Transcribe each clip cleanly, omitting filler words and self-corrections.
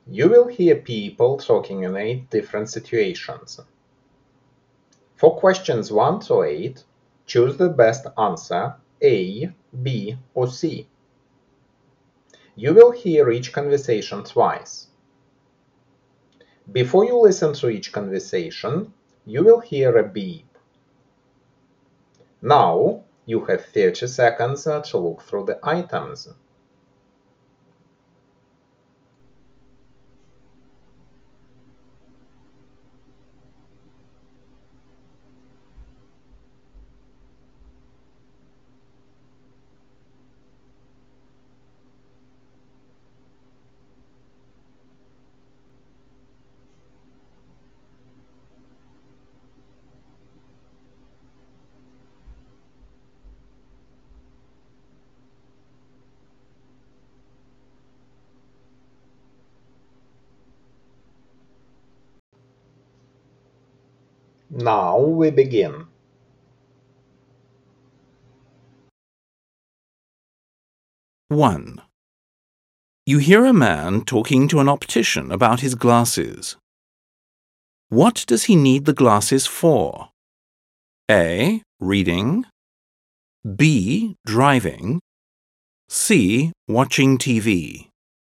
You will hear people talking in 8 different situations. For questions 1 to 8, choose the best answer A, B, or C. You will hear each conversation twice. Before you listen to each conversation, you will hear a beep. Now, you have 30 seconds to look through the items. Now we begin. One. You hear a man talking to an optician about his glasses. What does he need the glasses for? A. Reading. B. Driving. C. Watching TV.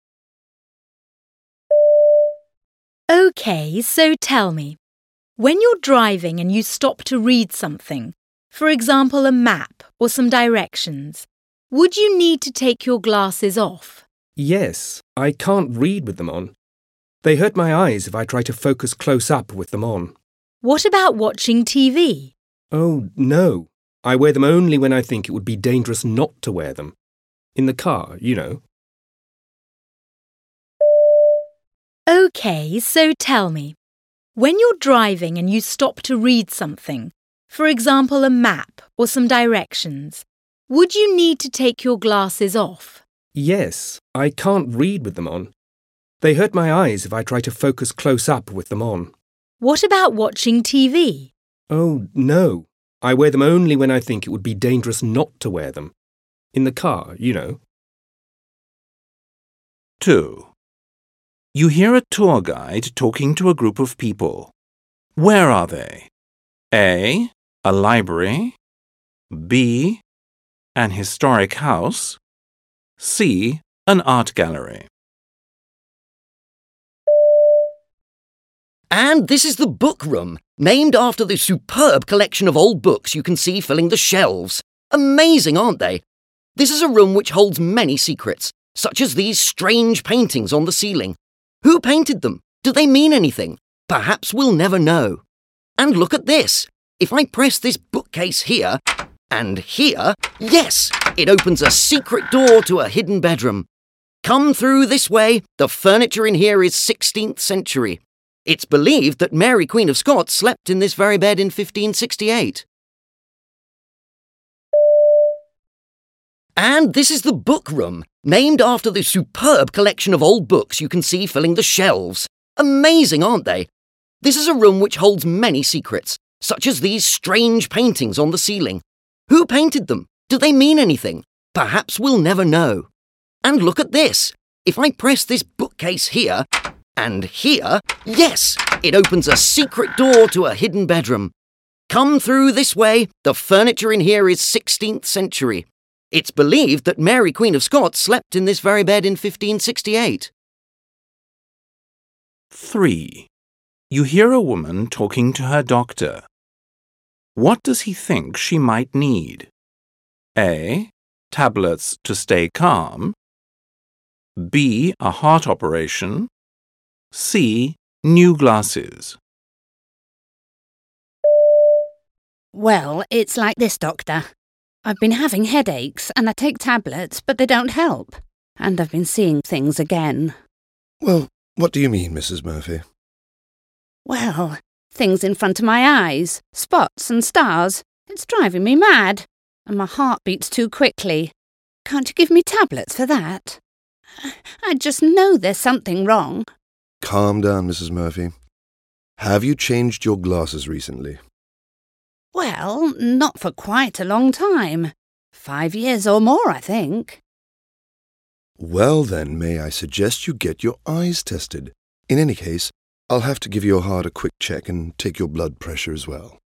OK, so tell me, when you're driving and you stop to read something, for example a map or some directions, would you need to take your glasses off? Yes, I can't read with them on. They hurt my eyes if I try to focus close up with them on. What about watching TV? Oh, no. I wear them only when I think it would be dangerous not to wear them. In the car, you know. OK, so tell me, when you're driving and you stop to read something, for example a map or some directions, would you need to take your glasses off? Yes, I can't read with them on. They hurt my eyes if I try to focus close up with them on. What about watching TV? Oh, no. I wear them only when I think it would be dangerous not to wear them. In the car, you know. 2. You hear a tour guide talking to a group of people. Where are they? A. A library. B. An historic house. C. An art gallery. And this is the book room, named after the superb collection of old books you can see filling the shelves. Amazing, aren't they? This is a room which holds many secrets, such as these strange paintings on the ceiling. Who painted them? Do they mean anything? Perhaps we'll never know. And look at this. If I press this bookcase here, and here, yes, it opens a secret door to a hidden bedroom. Come through this way. The furniture in here is 16th century. It's believed that Mary, Queen of Scots, slept in this very bed in 1568. And this is the book room, named after the superb collection of old books you can see filling the shelves. Amazing, aren't they? This is a room which holds many secrets, such as these strange paintings on the ceiling. Who painted them? Do they mean anything? Perhaps we'll never know. And look at this. If I press this bookcase here, and here, yes, it opens a secret door to a hidden bedroom. Come through this way. The furniture in here is 16th century. It's believed that Mary, Queen of Scots, slept in this very bed in 1568. 3. You hear a woman talking to her doctor. What does he think she might need? A. Tablets to stay calm. B. A heart operation. C. New glasses. Well, it's like this, Doctor. I've been having headaches and I take tablets, but they don't help. And I've been seeing things again. Well, what do you mean, Mrs. Murphy? Well, things in front of my eyes, spots and stars. It's driving me mad. And my heart beats too quickly. Can't you give me tablets for that? I just know there's something wrong. Calm down, Mrs. Murphy. Have you changed your glasses recently? Well, not for quite a long time. 5 years or more, I think. Well then, may I suggest you get your eyes tested? In any case, I'll have to give your heart a quick check and take your blood pressure as well.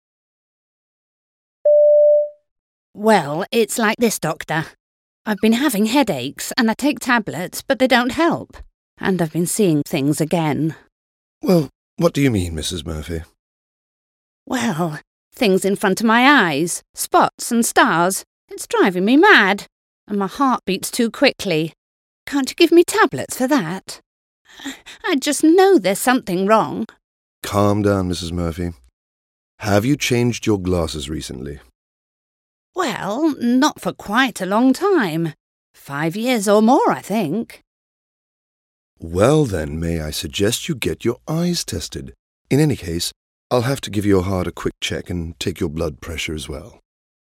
Well, it's like this, Doctor. I've been having headaches and I take tablets, but they don't help. And I've been seeing things again. Well, what do you mean, Mrs. Murphy? Well, things in front of my eyes, spots and stars. It's driving me mad. And my heart beats too quickly. Can't you give me tablets for that? I just know there's something wrong. Calm down, Mrs. Murphy. Have you changed your glasses recently? Well, not for quite a long time. 5 years or more, I think. Well then, may I suggest you get your eyes tested? In any case, I'll have to give your heart a quick check and take your blood pressure as well.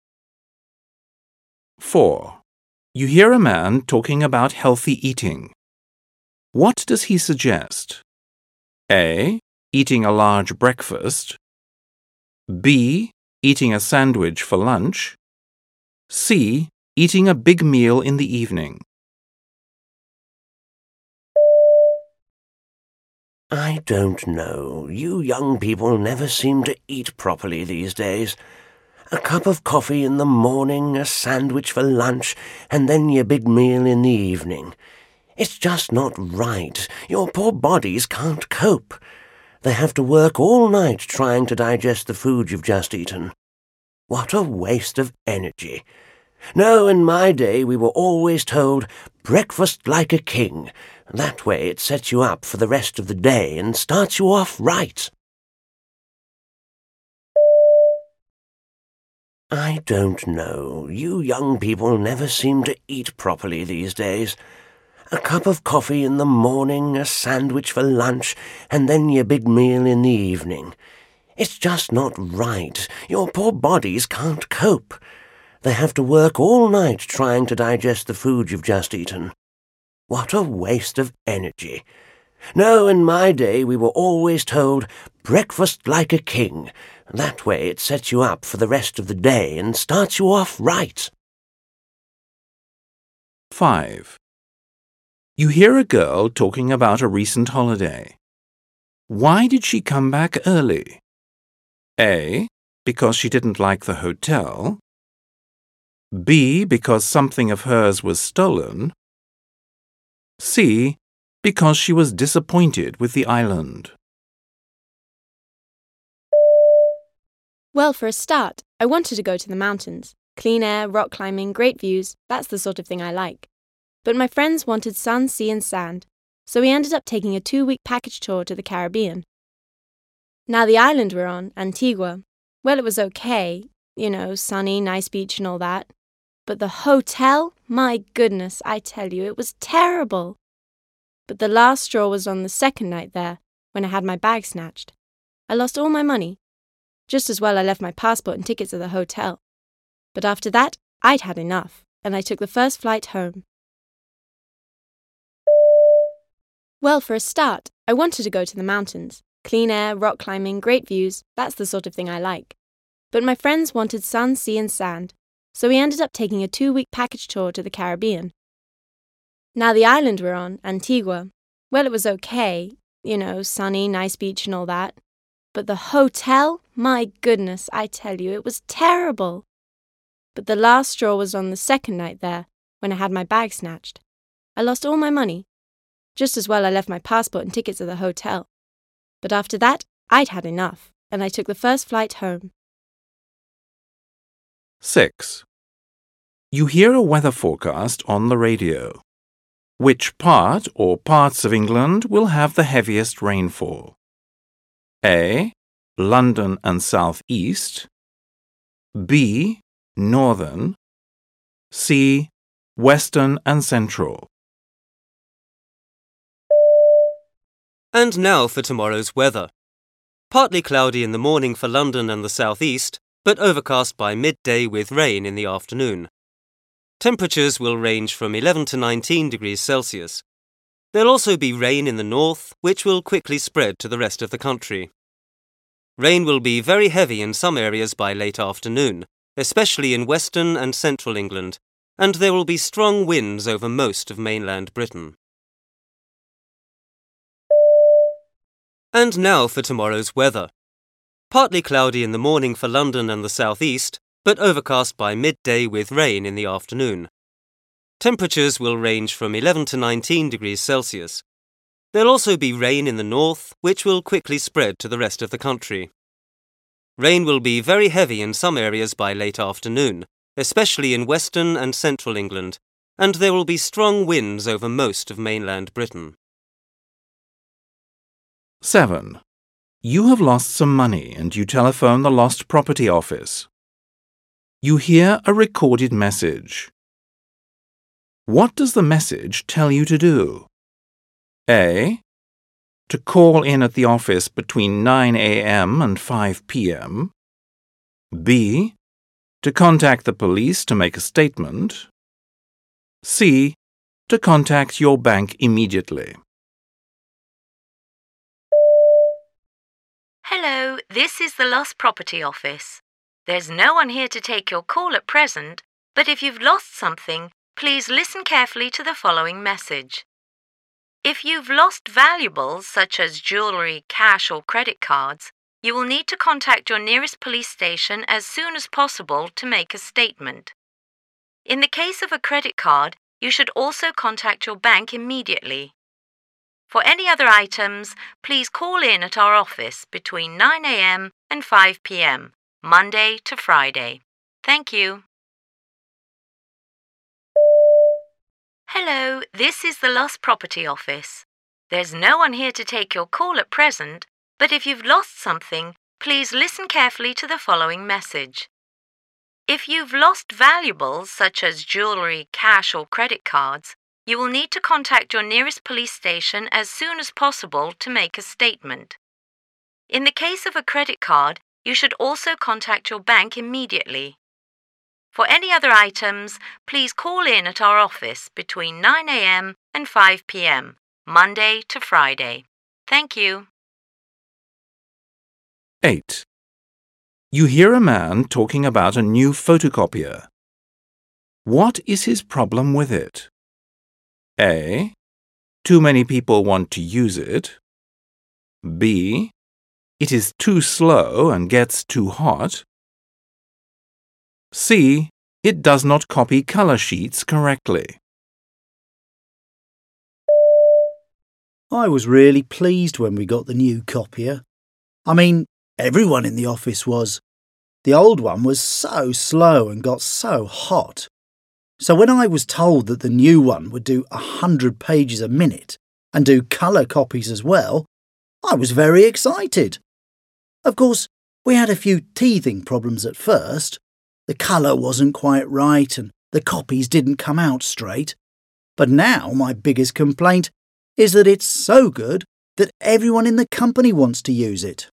4. You hear a man talking about healthy eating. What does he suggest? A. Eating a large breakfast. B. Eating a sandwich for lunch. C. Eating a big meal in the evening. I don't know. You young people never seem to eat properly these days. A cup of coffee in the morning, a sandwich for lunch, and then your big meal in the evening. It's just not right. Your poor bodies can't cope. They have to work all night trying to digest the food you've just eaten. What a waste of energy. No, in my day we were always told, breakfast like a king. That way it sets you up for the rest of the day and starts you off right. I don't know. You young people never seem to eat properly these days. A cup of coffee in the morning, a sandwich for lunch, and then your big meal in the evening. It's just not right. Your poor bodies can't cope. They have to work all night trying to digest the food you've just eaten. What a waste of energy. No, in my day we were always told, breakfast like a king. That way it sets you up for the rest of the day and starts you off right. 5. You hear a girl talking about a recent holiday. Why did she come back early? A. Because she didn't like the hotel. B. Because something of hers was stolen. C. Because she was disappointed with the island. Well, for a start, I wanted to go to the mountains. Clean air, rock climbing, great views, that's the sort of thing I like. But my friends wanted sun, sea and sand, so we ended up taking a 2-week package tour to the Caribbean. Now the island we're on, Antigua, well, it was okay, sunny, nice beach and all that. But the hotel, my goodness, I tell you, it was terrible. But the last straw was on the second night there, when I had my bag snatched. I lost all my money. Just as well I left my passport and tickets at the hotel. But after that, I'd had enough, and I took the first flight home. Well, for a start, I wanted to go to the mountains. Clean air, rock climbing, great views, that's the sort of thing I like. But my friends wanted sun, sea and sand, so we ended up taking a 2-week package tour to the Caribbean. Now the island we're on, Antigua, well, it was okay, sunny, nice beach and all that. But the hotel, my goodness, I tell you, it was terrible. But the last straw was on the second night there, when I had my bag snatched. I lost all my money. Just as well I left my passport and tickets at the hotel. But after that, I'd had enough, and I took the first flight home. 6. You hear a weather forecast on the radio. Which part or parts of England will have the heaviest rainfall? A. London and South East. B. Northern. C. Western and Central. And now for tomorrow's weather. Partly cloudy in the morning for London and the South East, but overcast by midday with rain in the afternoon. Temperatures will range from 11 to 19 degrees Celsius. There'll also be rain in the north, which will quickly spread to the rest of the country. Rain will be very heavy in some areas by late afternoon, especially in western and central England. and there will be strong winds over most of mainland Britain. And now for tomorrow's weather. Partly cloudy in the morning for London and the southeast, but overcast by midday with rain in the afternoon. Temperatures will range from 11 to 19 degrees Celsius. There'll also be rain in the north, which will quickly spread to the rest of the country. Rain will be very heavy in some areas by late afternoon, especially in western and central England, and there will be strong winds over most of mainland Britain. 7. You have lost some money and you telephone the lost property office. You hear a recorded message. What does the message tell you to do? A. To call in at the office between 9 a.m. and 5 p.m. B. To contact the police to make a statement. C. To contact your bank immediately. Hello, this is the Lost Property Office. There's no one here to take your call at present, but if you've lost something, please listen carefully to the following message. If you've lost valuables such as jewellery, cash or credit cards, you will need to contact your nearest police station as soon as possible to make a statement. In the case of a credit card, you should also contact your bank immediately. For any other items, please call in at our office between 9 a.m. and 5 p.m., Monday to Friday. Thank you. Hello, this is the Lost Property Office. There's no one here to take your call at present, but if you've lost something, please listen carefully to the following message. If you've lost valuables such as jewellery, cash or credit cards, you will need to contact your nearest police station as soon as possible to make a statement. In the case of a credit card, you should also contact your bank immediately. For any other items, please call in at our office between 9 a.m. and 5 p.m., Monday to Friday. Thank you. 8. You hear a man talking about a new photocopier. What is his problem with it? A. Too many people want to use it. B. It is too slow and gets too hot. C. It does not copy color sheets correctly. I was really pleased when we got the new copier. I mean, everyone in the office was. The old one was so slow and got so hot. So when I was told that the new one would do 100 pages a minute and do colour copies as well, I was very excited. Of course, we had a few teething problems at first. The colour wasn't quite right and the copies didn't come out straight. But now my biggest complaint is that it's so good that everyone in the company wants to use it.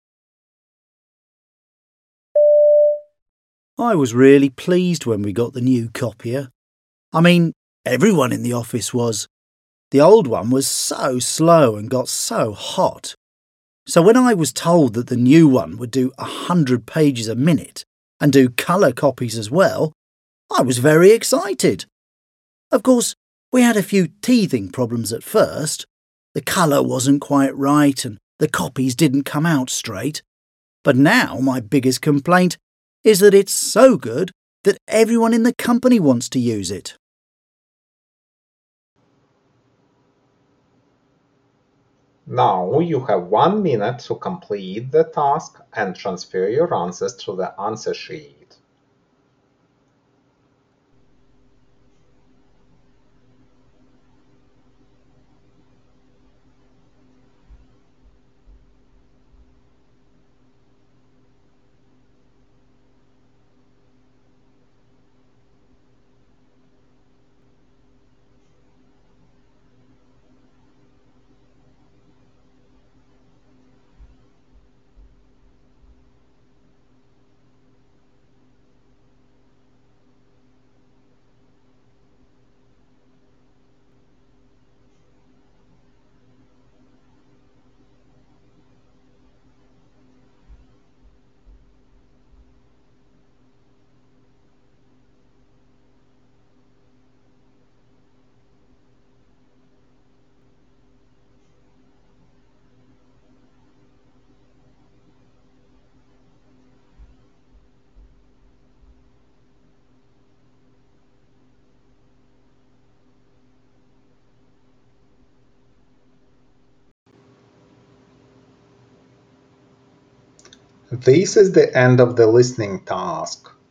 I was really pleased when we got the new copier. I mean, everyone in the office was. The old one was so slow and got so hot. So when I was told that the new one would do 100 pages a minute and do colour copies as well, I was very excited. Of course, we had a few teething problems at first. The colour wasn't quite right and the copies didn't come out straight. But now my biggest complaint is that it's so good that everyone in the company wants to use it. Now you have 1 minute to complete the task and transfer your answers to the answer sheet. This is the end of the listening task.